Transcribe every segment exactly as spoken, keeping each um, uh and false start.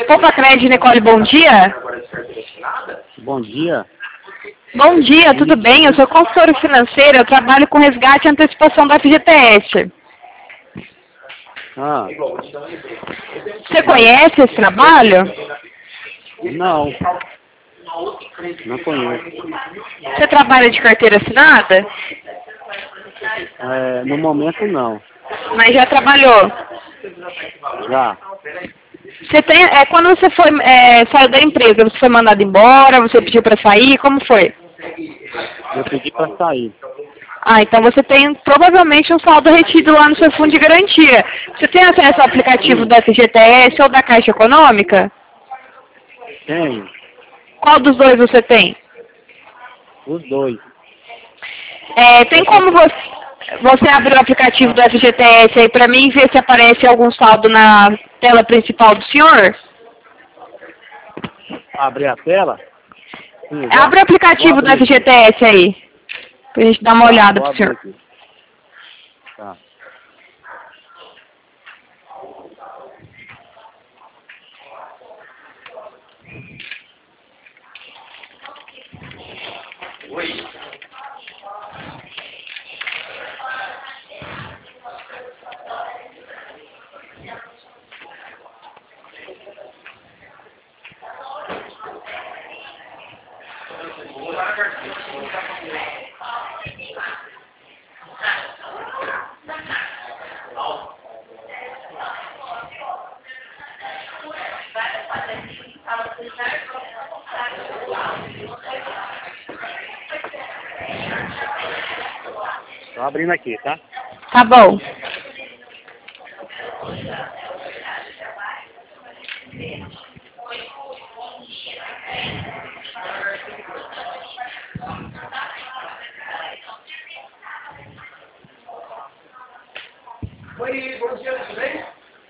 Poupa Crédito, Nicole, bom dia. Bom dia. Bom dia, tudo bem? Eu sou consultora financeira, eu trabalho com resgate e antecipação da F G T S. Ah, Você conhece esse trabalho? não. Não conheço. Você trabalha de carteira assinada? É, no momento, não. Mas já trabalhou? Já. Você tem, é, quando você foi, é, saiu da empresa, você foi mandado embora, você pediu para sair, como foi? Eu pedi para sair. Ah, então você tem provavelmente um saldo retido lá no seu fundo de garantia. Você tem acesso ao aplicativo da F G T S ou da Caixa Econômica? Tenho. Qual dos dois você tem? Os dois. É, tem como você, você abrir o aplicativo do F G T S aí para mim e ver se aparece algum saldo na tela principal do senhor? Abrir a tela? Sim, vou- Abre o aplicativo vou do abrir. F G T S aí, pra gente dar uma Tá, olhada vou pro abrir senhor. aqui. Tá. Tô abrindo aqui, tá? Tá bom. Oi, bom dia, tudo bem?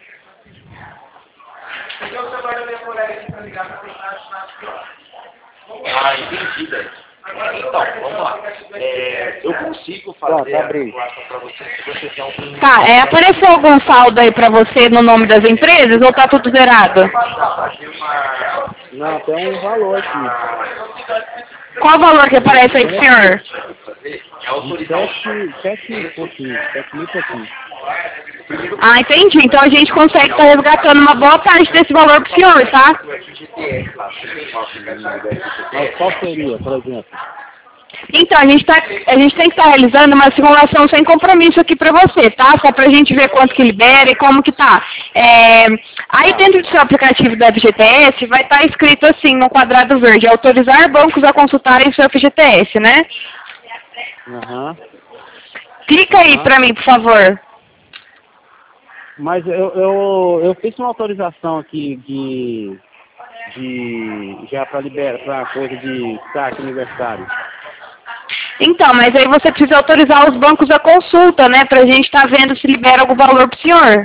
Então, o celular da minha colega aqui para ligar para tentar. Ah, entendi, Dani. Então, vamos lá. É, eu consigo fazer Tá, tá a abrindo. calculação para você se você tem algum... Tá, é, apareceu algum saldo aí pra você no nome das empresas ou tá tudo zerado? fazer uma... Não, tem um valor aqui. Qual o valor que aparece aí pro senhor? fazer é De autorizar o... sete, sete e pouquinho. Sete mil e pouquinho. Ah, entendi. Então a gente consegue estar resgatando uma boa parte desse valor pro senhor, tá? o F G T S lá. Você tem uma aplicação do F G T S? Mas qual seria, por exemplo? Então, a gente, tá, a gente tem que estar realizando uma simulação sem compromisso aqui pra você, tá? Só pra gente ver quanto que libera e como que tá. É, aí dentro do seu aplicativo da F G T S vai estar escrito assim, no quadrado verde, autorizar bancos a consultarem seu F G T S, né? Aham. Clica aí Aham. pra mim, por favor. Mas eu, eu, eu fiz uma autorização aqui de, de já para liberar, para coisa de saque aniversário. Então, mas aí você precisa autorizar os bancos a consulta, né? Pra gente estar vendo se libera algum valor pro senhor.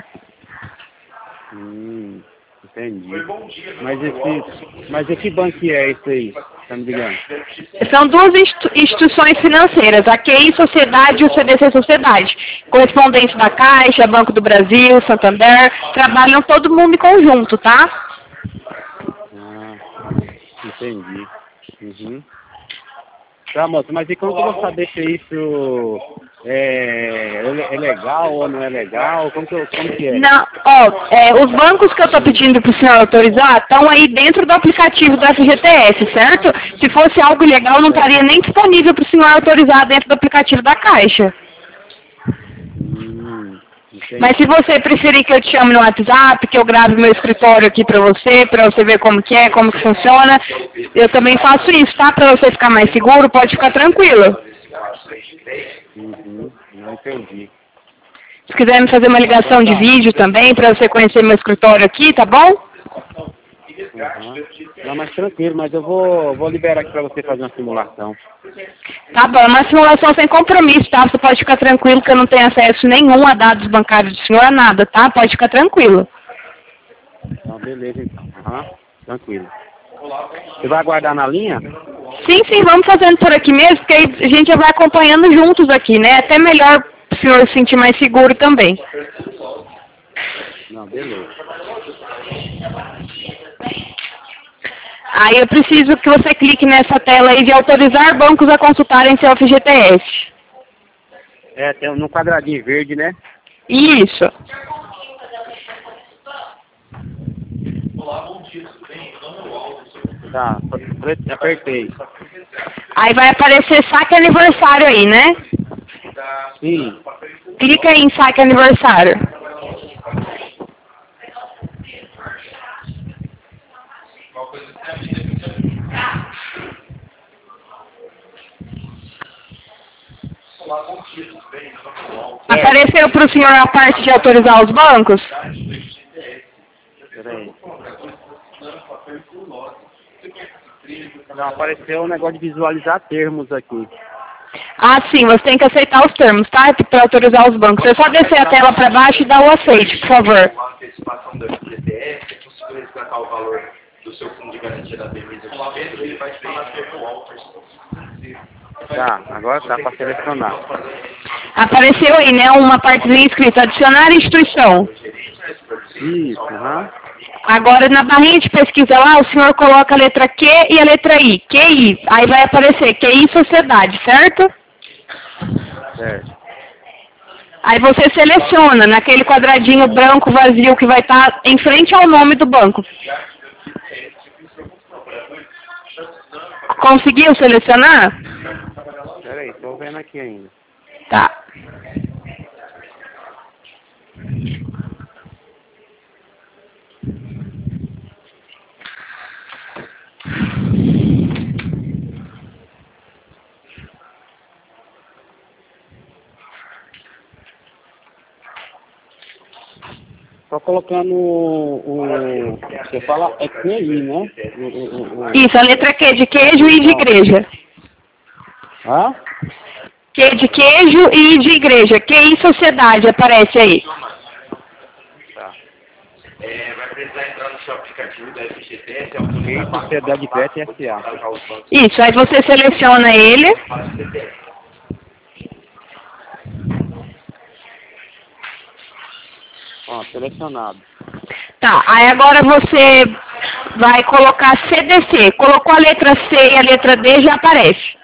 Hum, entendi. Mas esse, mas e que banco que é esse aí? Tá me ligando? São duas institu- instituições financeiras, a Q I Sociedade e o C D C Sociedade. Correspondente da Caixa, Banco do Brasil, Santander, trabalham todo mundo em conjunto, tá? Ah, entendi. Uhum. Tá, moço, mas e como que eu vou saber se isso é, é legal ou não é legal? Como que, eu, como que é? Não, ó, é, os bancos que eu estou pedindo para o senhor autorizar estão aí dentro do aplicativo do F G T S, certo? Se fosse algo ilegal, não estaria nem disponível para o senhor autorizar dentro do aplicativo da Caixa. Hum, entendi. Mas se você preferir que eu te chame no WhatsApp, que eu grave meu escritório aqui para você, para você ver como que é, como que funciona, eu também faço isso, tá? Para você ficar mais seguro, pode ficar tranquilo. Uhum, não entendi. Se quiser me fazer uma ligação de vídeo também, para você conhecer meu escritório aqui, tá bom? Uhum. Não, mas tranquilo, mas eu vou, vou liberar aqui para você fazer uma simulação. Tá bom, é uma simulação sem compromisso, tá? Você pode ficar tranquilo que eu não tenho acesso nenhum a dados bancários do senhor, a nada, tá? Pode ficar tranquilo. Então, beleza, então. Uhum, tranquilo. Você vai aguardar na linha? Sim, sim, vamos fazendo por aqui mesmo, porque aí a gente já vai acompanhando juntos aqui, né? Até melhor o senhor se sentir mais seguro também. Não, beleza. Aí eu preciso que você clique nessa tela aí de autorizar bancos a consultarem seu F G T S. É, tem um no quadradinho verde, né? Isso. Tá, apertei. Aí vai aparecer saque aniversário aí, né? Sim. Clica aí em saque aniversário. Apareceu para o senhor a parte de autorizar os bancos? Peraí. Não, apareceu um negócio de visualizar termos aqui. Ah, sim, você tem que aceitar os termos, tá? Para autorizar os bancos. É só descer a tela para baixo e dar o aceite, por favor. A antecipação do F G T S, se conseguir resgatar o valor do seu fundo de garantia da Beleza de Pedro, ele vai te falar que é o Walter. Tá, agora tá para selecionar. Apareceu aí, né, uma partezinha escrita adicionar instituição. Isso, aham. Agora na barrinha de pesquisa lá, o senhor coloca a letra Q e a letra I. Q I. Aí vai aparecer Q I Sociedade, certo? Certo. Aí você seleciona naquele quadradinho branco vazio que vai estar em frente ao nome do banco. Conseguiu selecionar? Peraí, tô vendo aqui ainda. Tá. Só colocando o, o... Você fala é Q I, né? O, o, o... Isso, a letra Q de queijo e de igreja. Hã? Q de queijo e de igreja. Q I Sociedade aparece aí. Tá. É, vai precisar entrar no seu aplicativo da F G T S, Q I Sociedade de Crédito S A. Isso, aí você seleciona ele. Ó, selecionado. Tá, aí agora você vai colocar C D C. Colocou a letra C e a letra D, já aparece.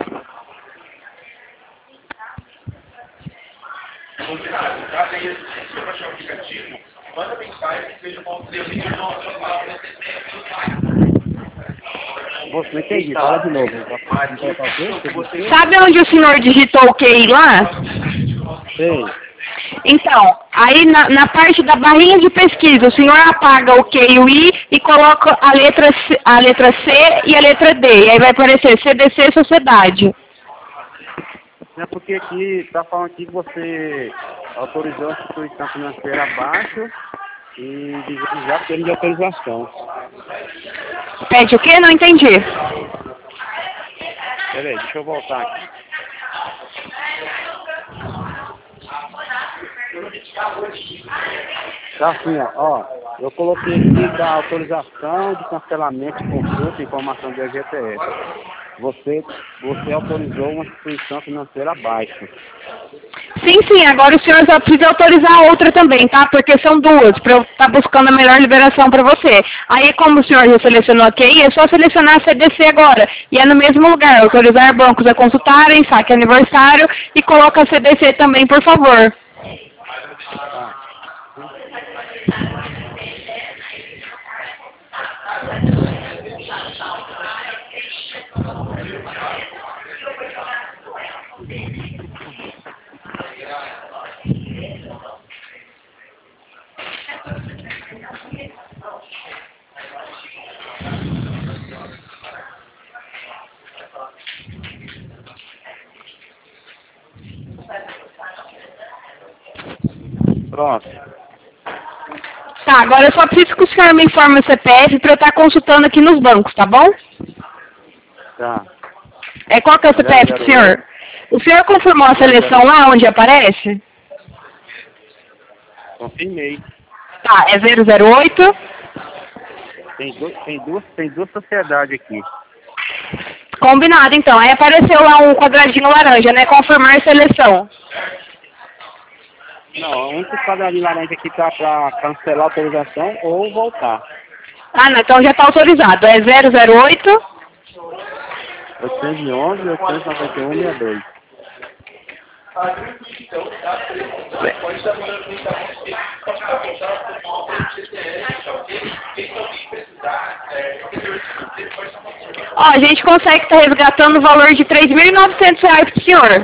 Você não entendi, fala de novo. Sabe onde o senhor digitou o Q I lá? Sei. Então, aí na, na parte da barrinha de pesquisa, o senhor apaga o Q e o I e coloca a letra, C, a letra C e a letra D. E aí vai aparecer C D C Sociedade. É porque aqui tá falando aqui que você autorizou a instituição financeira abaixo e já termo de autorização. Pede o quê? Não entendi. Peraí, deixa eu voltar aqui. Tá assim, ó, ó, eu coloquei aqui da autorização de cancelamento de consulta e informação do F G T S. Você, você autorizou uma instituição financeira abaixo. Sim, sim, agora o senhor só precisa autorizar a outra também, tá? Porque são duas, para eu estar buscando a melhor liberação para você. Aí, como o senhor já selecionou a Q I, é só selecionar a C D C agora. E é no mesmo lugar, autorizar bancos a consultarem, saque aniversário e coloca a C D C também, por favor. Tá. Pronto. Tá, agora eu só preciso que o senhor me informe o C P F para eu estar consultando aqui nos bancos, tá bom? Tá. É, qual que é o C P F do senhor? O senhor confirmou a seleção lá onde aparece? Confirmei. Tá, é zero zero oito. Tem, dois, tem, duas, tem duas sociedades aqui. Combinado, então. Aí apareceu lá um quadradinho laranja, né? Confirmar seleção. Não, o único quadradinho laranja aqui tá para cancelar a autorização ou voltar. Ah, não, então já está autorizado. É zero zero oito... oitocentos e onze, oitocentos e noventa e um, sessenta e dois. Pode estar mandando mensagem de texto, pode ficar apontado para o C T S, ok? Quem alguém precisar, qualquer coisa que você pode estar mandando. Ó, a gente consegue estar resgatando o valor de três mil e novecentos reais pro senhor.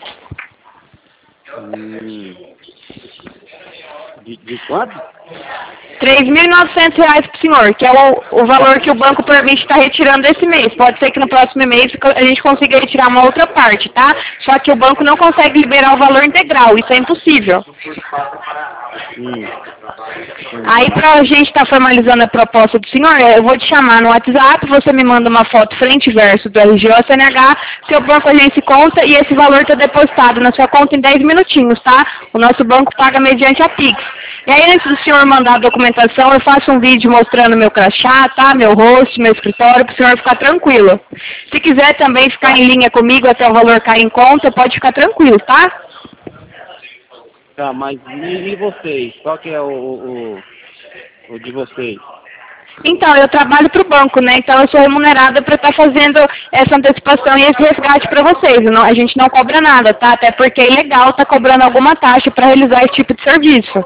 Hum. De, de quanto? três mil e novecentos reais pro senhor, que é o, o valor que o banco permite estar retirando esse mês. Pode ser que no próximo mês a gente consiga retirar uma outra parte, tá? Só que o banco não consegue liberar o valor integral, isso é impossível. Hum. Aí pra gente estar formalizando a proposta do senhor, eu vou te chamar no WhatsApp, você me manda uma foto frente e verso do R G ou C N H, seu banco agência conta e esse valor está depositado na sua conta em dez minutinhos, tá? O nosso banco paga mediante a Pix. E aí antes do senhor mandar a documentação, eu faço um vídeo mostrando meu crachá, tá? Meu rosto, meu escritório, para o senhor ficar tranquilo. Se quiser também ficar em linha comigo até o valor cair em conta, pode ficar tranquilo, tá? Tá, mas e, e vocês? Qual que é o, o, o de vocês? Então, eu trabalho para o banco, né? Então eu sou remunerada para estar fazendo essa antecipação e esse resgate para vocês. Não, a gente não cobra nada, tá? Até porque é ilegal estar cobrando alguma taxa para realizar esse tipo de serviço.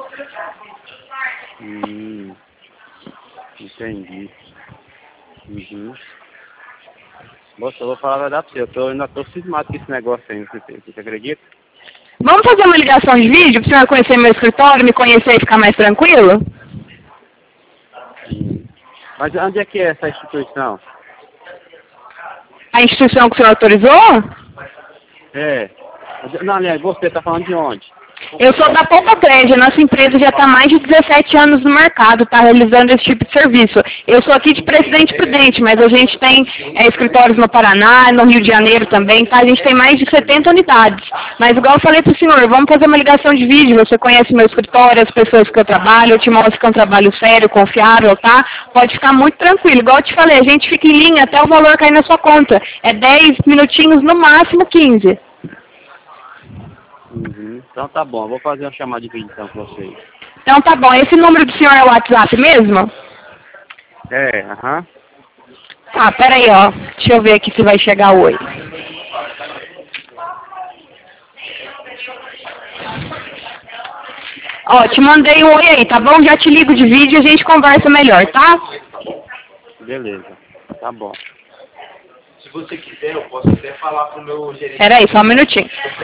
Hum, entendi. Uhum. Moça, eu vou falar a verdade pra você, eu tô, ainda tô cismado com esse negócio aí, você, você acredita? Vamos fazer uma ligação de vídeo para o senhor conhecer meu escritório, me conhecer e ficar mais tranquilo? Hum. Mas onde é que é essa instituição? A instituição que o senhor autorizou? É. Não, aliás, você tá falando de onde? Eu sou da Poupa Crédito, nossa empresa já está há mais de dezessete anos no mercado, está realizando esse tipo de serviço. Eu sou aqui de Presidente Prudente, mas a gente tem é, escritórios no Paraná, no Rio de Janeiro também, tá? A gente tem mais de setenta unidades. Mas igual eu falei para o senhor, vamos fazer uma ligação de vídeo, você conhece meu escritório, as pessoas que eu trabalho, eu te mostro que é um trabalho sério, confiável, tá? Pode ficar muito tranquilo. Igual eu te falei, a gente fica em linha até o valor cair na sua conta. É dez minutinhos, no máximo quinze. Uhum. Então tá bom, eu vou fazer uma chamada de vídeo então com vocês. Então tá bom, esse número do senhor é o WhatsApp mesmo? É, aham. Uhum. Ah, peraí, ó. Deixa eu ver aqui se vai chegar oi. Ó, te mandei um oi aí, tá bom? Já te ligo de vídeo e a gente conversa melhor, tá? Beleza, tá bom. Se você quiser, eu posso até falar pro meu gerente. Peraí, só um minutinho.